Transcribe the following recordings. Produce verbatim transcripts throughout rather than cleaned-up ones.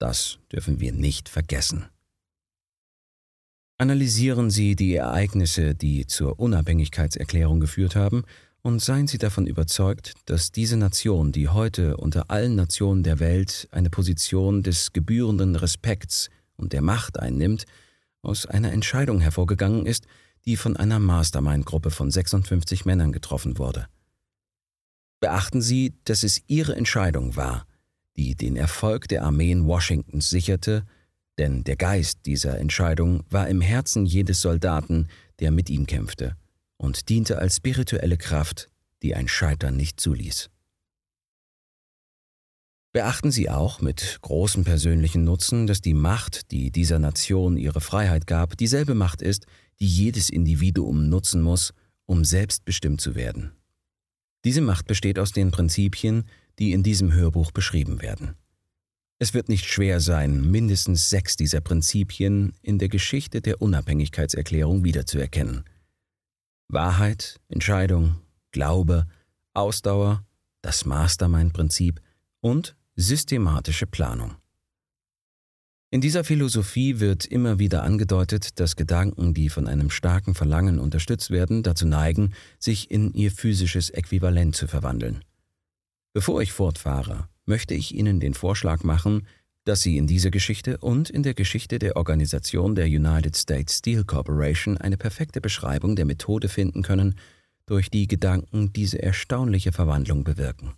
Das dürfen wir nicht vergessen. Analysieren Sie die Ereignisse, die zur Unabhängigkeitserklärung geführt haben, und seien Sie davon überzeugt, dass diese Nation, die heute unter allen Nationen der Welt eine Position des gebührenden Respekts und der Macht einnimmt, aus einer Entscheidung hervorgegangen ist, die von einer Mastermind-Gruppe von sechsundfünfzig Männern getroffen wurde. Beachten Sie, dass es Ihre Entscheidung war, die den Erfolg der Armeen Washingtons sicherte, denn der Geist dieser Entscheidung war im Herzen jedes Soldaten, der mit ihm kämpfte, und diente als spirituelle Kraft, die ein Scheitern nicht zuließ. Beachten Sie auch mit großem persönlichen Nutzen, dass die Macht, die dieser Nation ihre Freiheit gab, dieselbe Macht ist, die jedes Individuum nutzen muss, um selbstbestimmt zu werden. Diese Macht besteht aus den Prinzipien, die in diesem Hörbuch beschrieben werden. Es wird nicht schwer sein, mindestens sechs dieser Prinzipien in der Geschichte der Unabhängigkeitserklärung wiederzuerkennen. Wahrheit, Entscheidung, Glaube, Ausdauer, das Mastermind-Prinzip und systematische Planung. In dieser Philosophie wird immer wieder angedeutet, dass Gedanken, die von einem starken Verlangen unterstützt werden, dazu neigen, sich in ihr physisches Äquivalent zu verwandeln. Bevor ich fortfahre, möchte ich Ihnen den Vorschlag machen, dass Sie in dieser Geschichte und in der Geschichte der Organisation der United States Steel Corporation eine perfekte Beschreibung der Methode finden können, durch die Gedanken diese erstaunliche Verwandlung bewirken.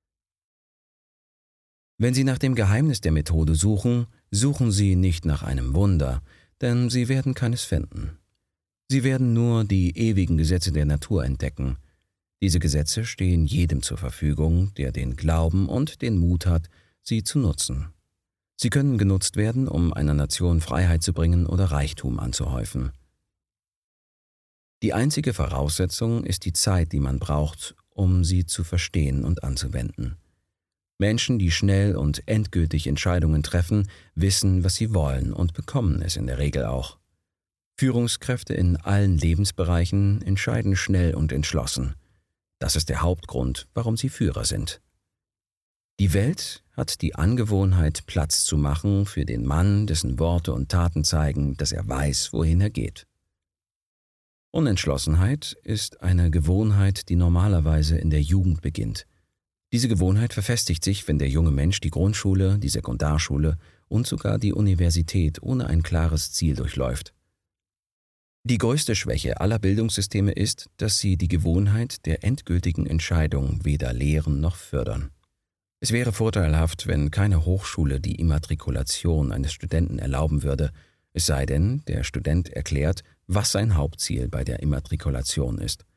Wenn Sie nach dem Geheimnis der Methode suchen, suchen Sie nicht nach einem Wunder, denn Sie werden keines finden. Sie werden nur die ewigen Gesetze der Natur entdecken. Diese Gesetze stehen jedem zur Verfügung, der den Glauben und den Mut hat, sie zu nutzen. Sie können genutzt werden, um einer Nation Freiheit zu bringen oder Reichtum anzuhäufen. Die einzige Voraussetzung ist die Zeit, die man braucht, um sie zu verstehen und anzuwenden. Menschen, die schnell und endgültig Entscheidungen treffen, wissen, was sie wollen und bekommen es in der Regel auch. Führungskräfte in allen Lebensbereichen entscheiden schnell und entschlossen. Das ist der Hauptgrund, warum sie Führer sind. Die Welt hat die Angewohnheit, Platz zu machen für den Mann, dessen Worte und Taten zeigen, dass er weiß, wohin er geht. Unentschlossenheit ist eine Gewohnheit, die normalerweise in der Jugend beginnt. Diese Gewohnheit verfestigt sich, wenn der junge Mensch die Grundschule, die Sekundarschule und sogar die Universität ohne ein klares Ziel durchläuft. Die größte Schwäche aller Bildungssysteme ist, dass sie die Gewohnheit der endgültigen Entscheidung weder lehren noch fördern. Es wäre vorteilhaft, wenn keine Hochschule die Immatrikulation eines Studenten erlauben würde, es sei denn, der Student erklärt, was sein Hauptziel bei der Immatrikulation ist.